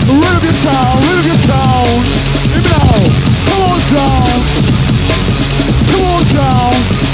Reggae town, reggae town. Let me know. Come on down. Come on down.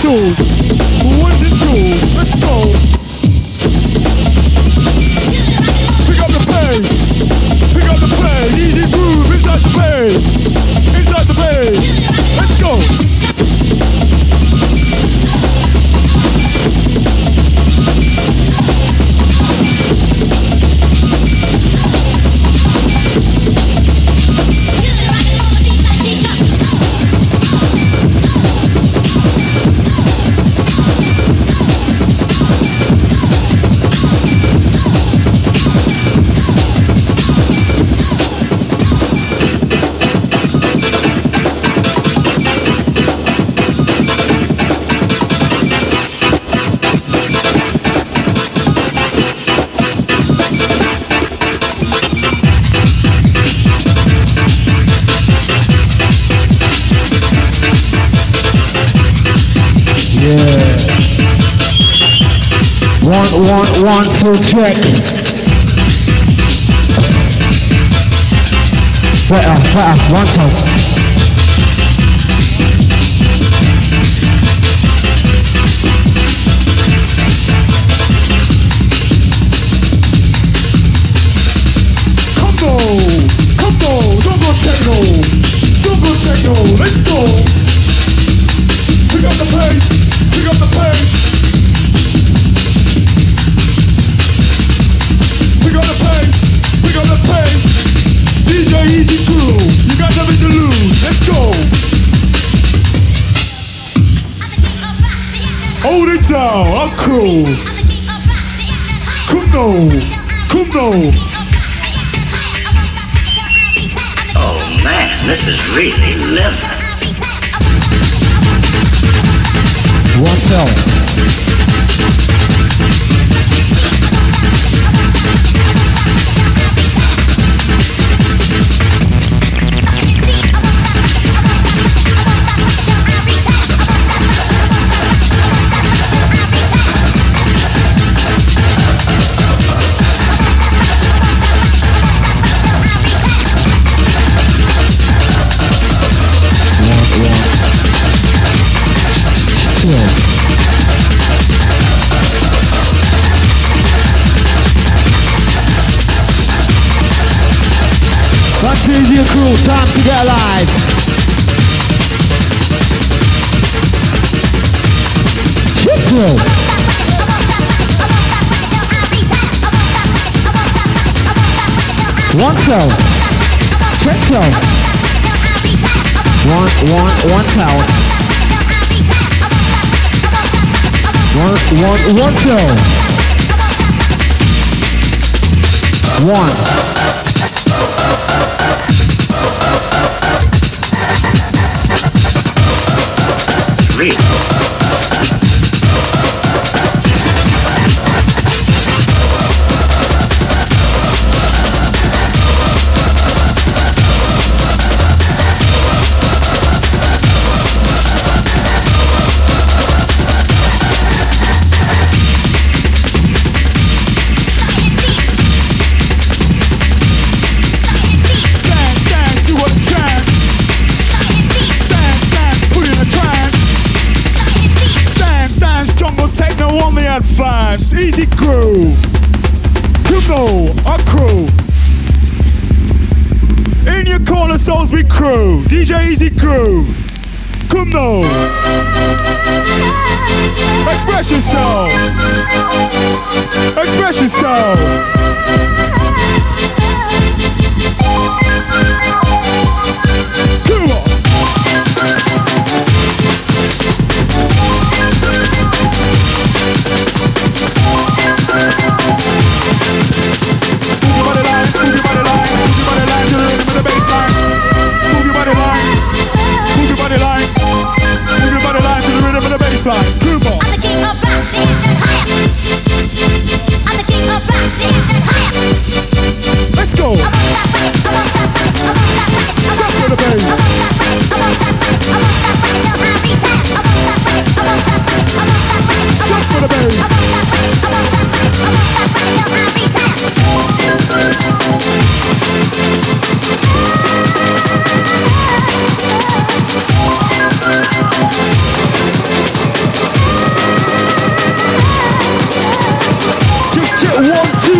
tools. Ones and tools. Let's go. Pick up the pace. Pick up the pace. Easy groove inside the pace. Inside the pace. Let's go. One, two, check. Better, one, two. Come on, jungle techno, let's go. Pick up the pace, pick up the pace. Pick up the pace, pick up the pace. DJ Easy Crew, you got nothing to lose, let's go. Hold it down, our crew. Come no. Oh man, this is really living. One tell. Fantasia Crew, time to get alive. Hit two. One cell. Check cell. One cell. One cell. One. Real. Advance, Easy Crew. You know, our crew. In your corner, Soulsby Crew. DJ Easy Crew. Come now. Express yourself. Express yourself. Come on. Come on. I'm the king of rock, the higher. I'm the king of rock, the higher. Let's go. Jump for the bass. Jump for the bass.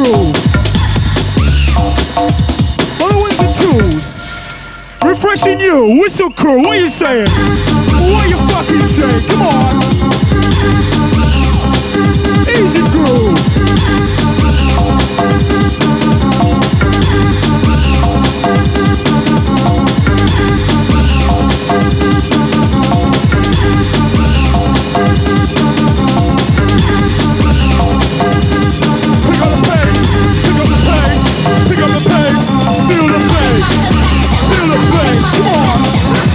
crew. All the ones and twos. Refreshing you, whistle crew, what you saying? What you fucking saying? Come on. Easy crew. Pick up the pace, pick up the pace, pick up the pace, feel the pace, feel the pace, come on.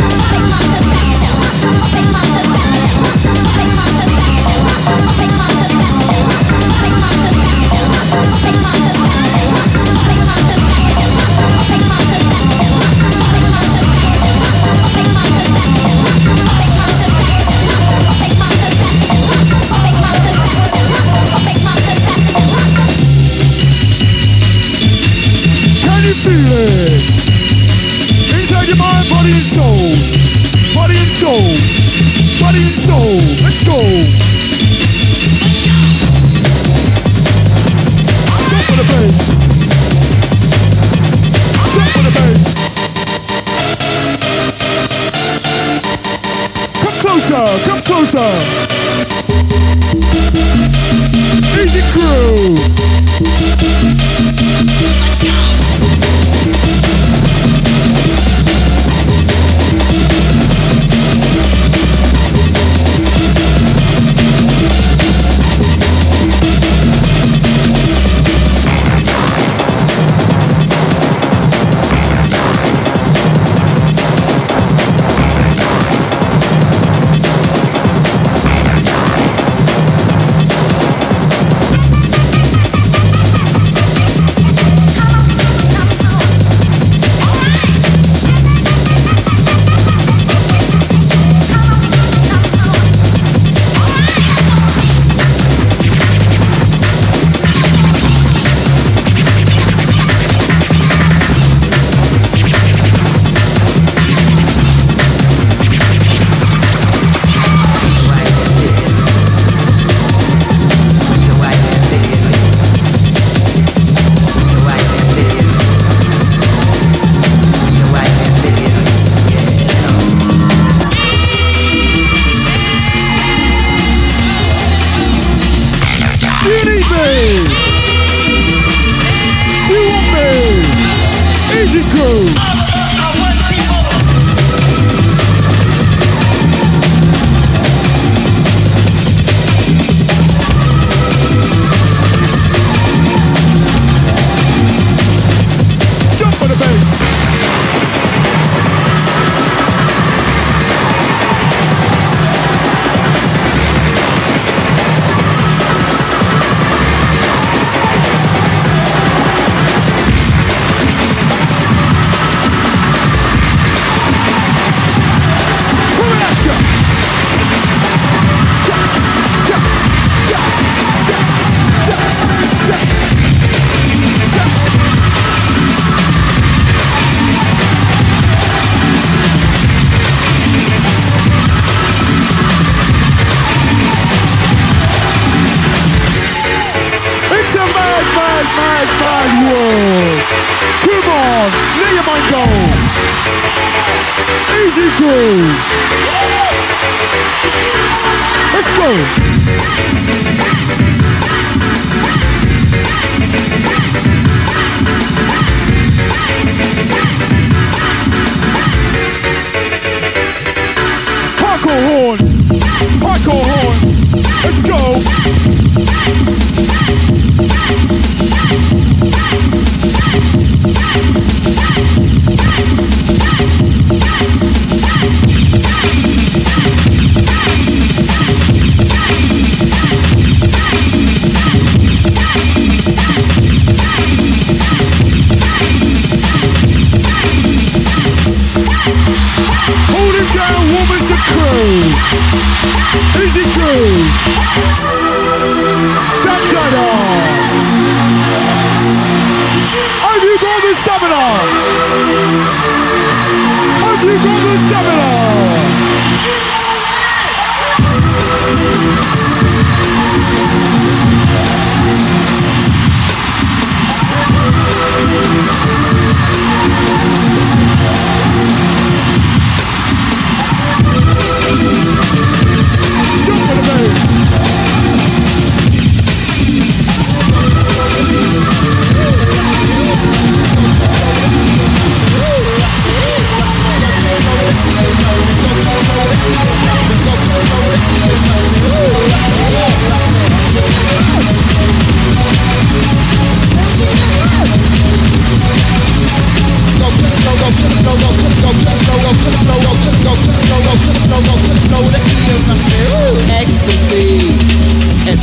Can you feel it? Inside your mind, body and soul. Body and soul. Body and soul. Let's go. Jump for the bass. Jump for the bass. Come closer. Come closer. Easy crew. Let's go. Hardcore horns. Hardcore horns. Let's go. Hold it down, woman's the crew. Easy crew. That got on. Have you got the stamina? Have you got the stamina?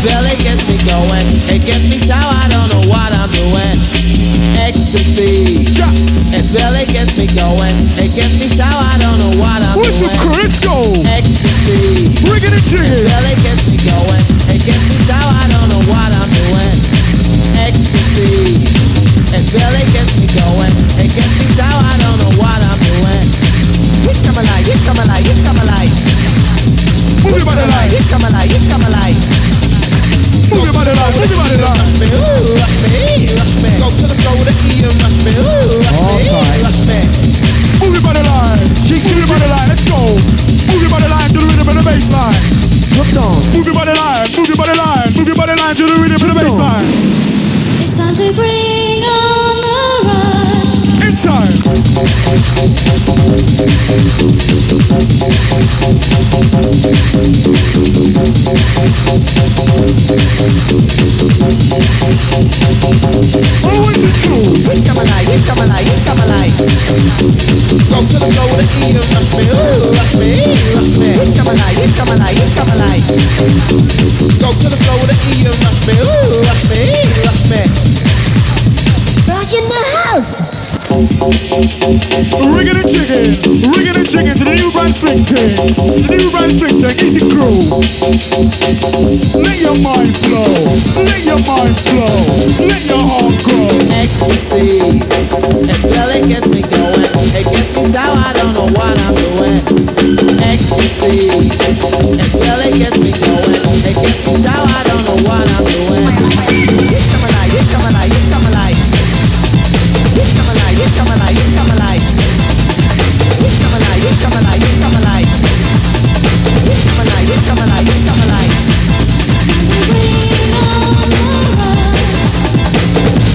Belly gets me going. It gets me sour, I don't know what I'm doing. Ecstasy. And belly gets me going. It gets me sour, I don't know what I'm Where's doing. some Crisco? Ecstasy. Bring it in, chicken. Belly gets me going. It gets me sour, I don't know what I'm doing. Ecstasy. And belly gets me going. It gets me sour, I don't know what I'm doing. Hit come alive, hit come alive, hit come alive. Move your body line. Hit come alive, hit come alive. Move your body line. Move your body line. Rush me, ooh, rush me, rush me. Go to the floor with the E and rush me, ooh, rush me, rush me. Move your body line. Move your body line. Let's go. Move your body line to the rhythm of the bass line. Jump down. Move your body line. Move your body line. Move your body line to the rhythm of the bass line. It's time to bring on the rush. In time. Oh, it's a two. Hit come alive, hit come alive, hit come alive. Go to the floor with the E and rush me, ooh, rush me, rush me. Hit come alive, hit come alive, hit come alive. Go to the floor with the E and rush me, ooh, rush me, rush me. Rush in the house. Rigging and jigging to the new brand sling ting. The new brand sling ting, easy crew. Let your mind flow, let your mind flow, let your heart grow. Ecstasy, it really gets me going. It gets me sour, I don't know what I'm doing. Ecstasy, it really gets me going. It gets me sour, I don't know what I'm doing. Hit come alive, hit come alive, hit come alive. Hit come alive, hit come alive, hit come alive. Hit come alive, hit come alive, hit come alive. Hit come alive, hit come alive, hit come alive. Bring on the rush.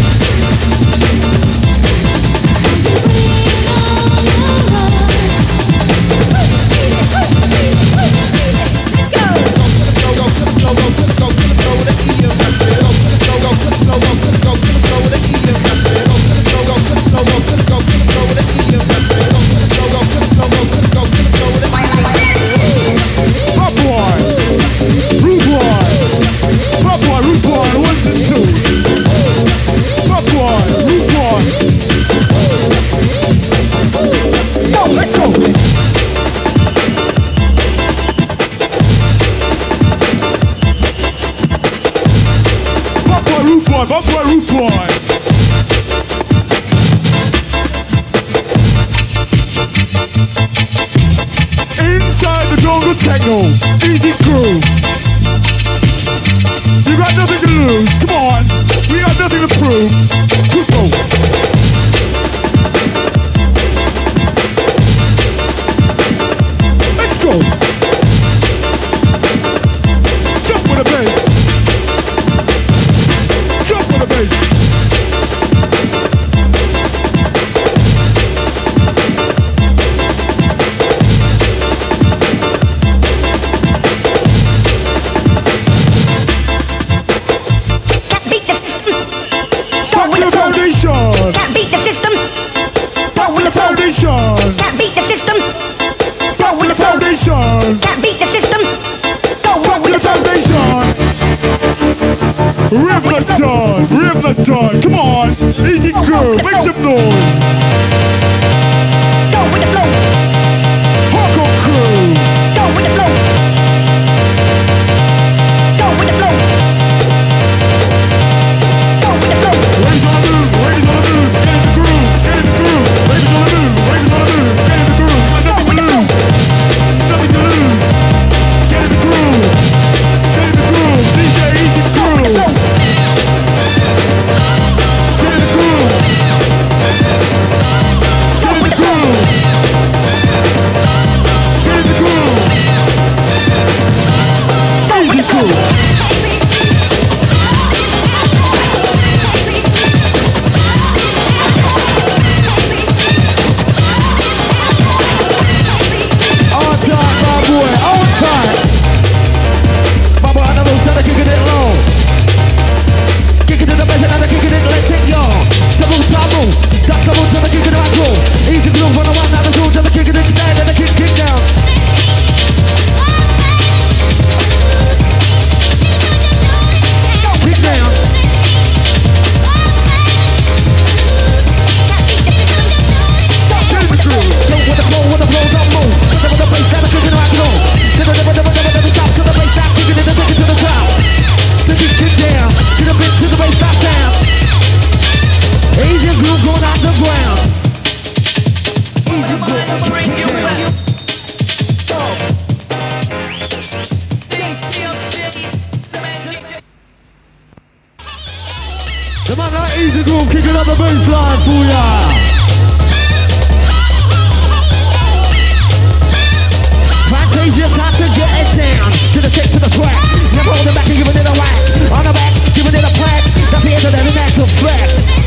techno, easy groove. You got nothing to lose, come on. We got nothing to prove. Good go. Let's go. Jump with the bass. Jump with the bass. That beat the system. Go with the foundation. That beat the system. Go with the foundation. That beat the system. Go with the foundation. Rip the dawn. Come on, easy groove. Make some noise. Go with the flow. Hardcore crew. Go with the flow. Go with the flow. Go with the flow. Ladies on the move. Ladies on the move. Get in the groove. Get in the groove. Ladies on the move. Ladies on the move. Get in the groove. Nothing to lose. Nothing to lose. Get in the groove. Get in the groove. DJ Easy Groove. Get in the groove. Get in the groove. The man like Easy Groove kicking up the baseline for ya. Fantasia time to get it down. To the tip, to the crack. Never hold it back and give it a whack. On the back, giving it a crack. That's the end of every natural fact.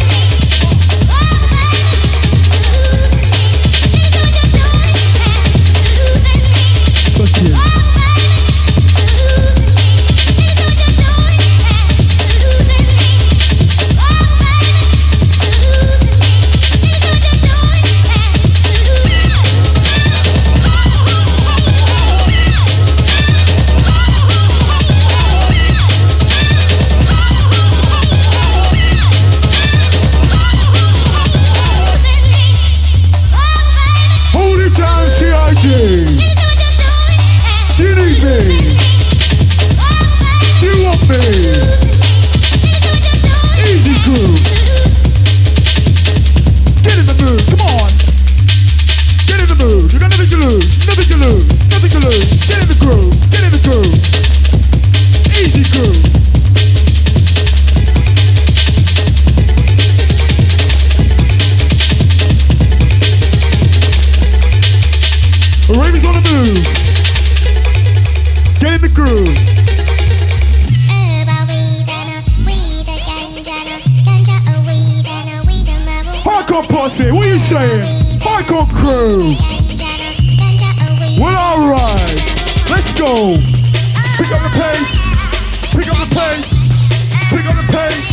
What are you saying? Hardcore crew. Well, alright. Let's go. Pick up the pace. Pick up the pace. Pick up the pace.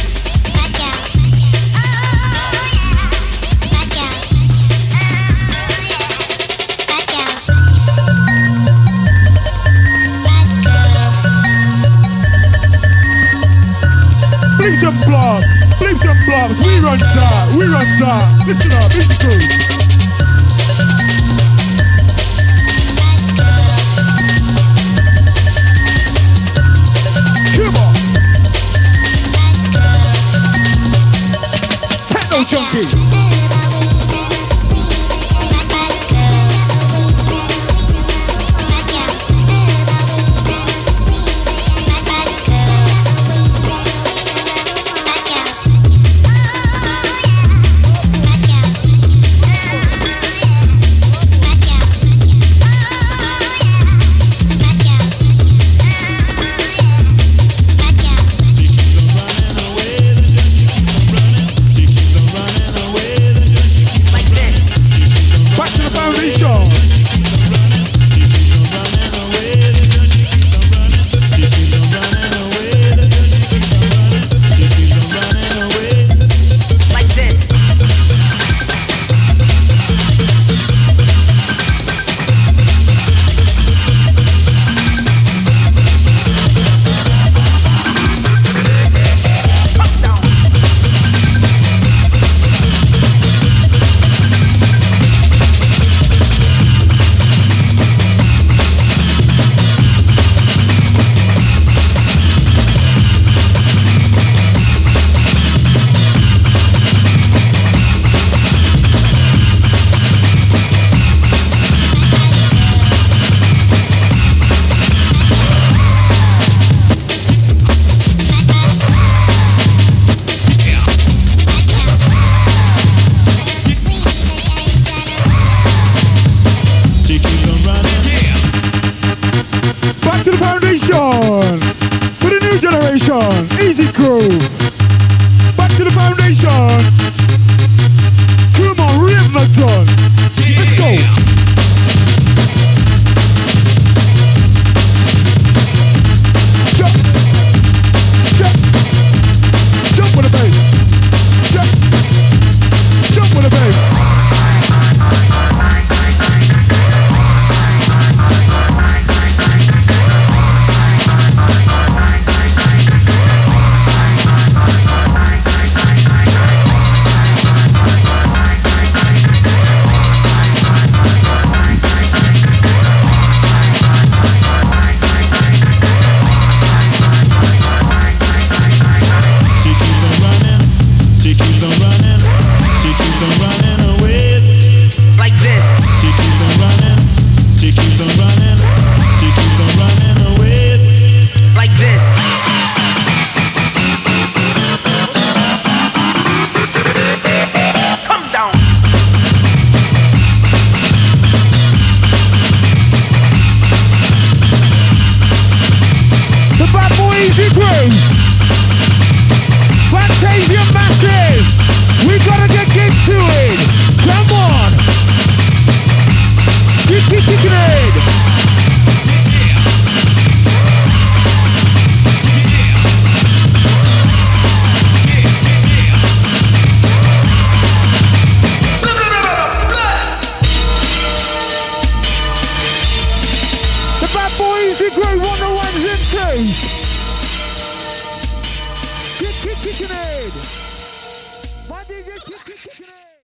Bleeps and blobs, bleeps and blobs, we run dark, listen up, this is good. Come on. Techno junkie. Easy crew. Back to the foundation. Come on, rhythm done. Let's go. Jump. Jump. Jump with the bass. Jump. Jump with the bass. Easy Crew. Fantasia Massive. We gotta get into it. Come on. Keep kicking it. The bad boy Easy Crew 101's into. Keep kicking it. My DJ